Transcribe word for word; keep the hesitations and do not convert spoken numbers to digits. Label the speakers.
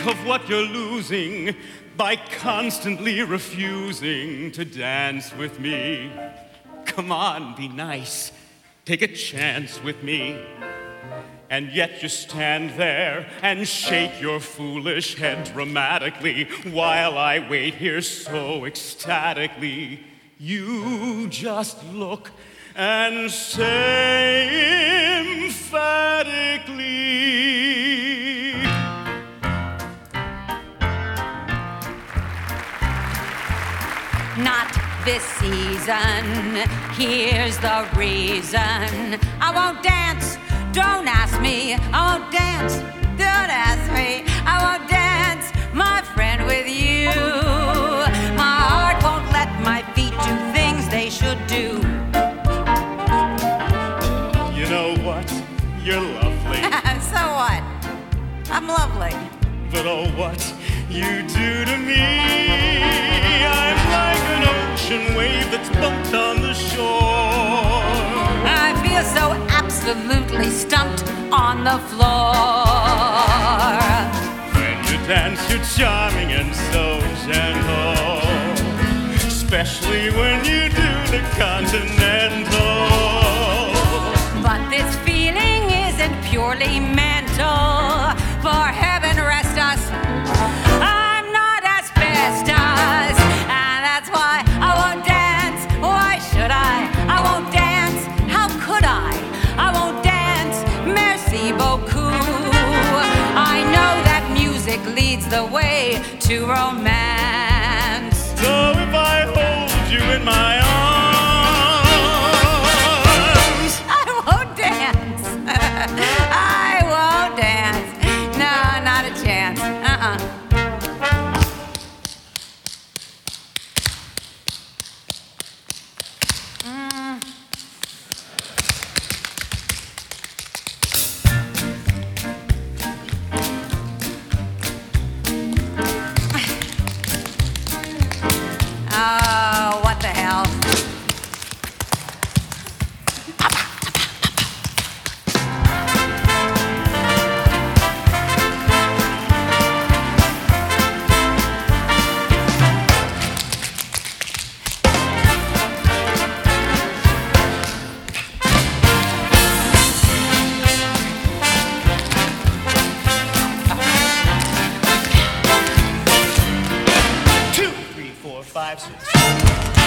Speaker 1: of what you're losing by constantly refusing to dance with me. Come on, be nice. Take a chance with me. And yet you stand there and shake your foolish head dramatically while I wait here so ecstatically. You just look and say emphatically,
Speaker 2: not this season, here's the reason. I won't dance, don't ask me. I won't dance, don't ask me. I won't dance, my friend, with you. My heart won't let my feet do things they should do.
Speaker 1: You know what? You're lovely.
Speaker 2: So what? I'm lovely.
Speaker 1: But oh, what you do to me, I'm like an ocean wave that's bumped on the shore.
Speaker 2: I feel so absolutely stumped on the floor.
Speaker 1: When you dance, you're charming and so gentle, especially when you do the continental.
Speaker 2: But this feeling isn't purely mental. For heaven rest us, I'm not asbestos, and that's why I won't dance. Why should I? I won't dance. How could I? I won't dance. Merci beaucoup. I know that music leads the way to romance.
Speaker 1: So if I hold you in my arms,
Speaker 2: I won't dance. I won't dance. No, not a chance. Uh-uh. Mm. Oh, what the hell?
Speaker 1: two, three, four, five, six.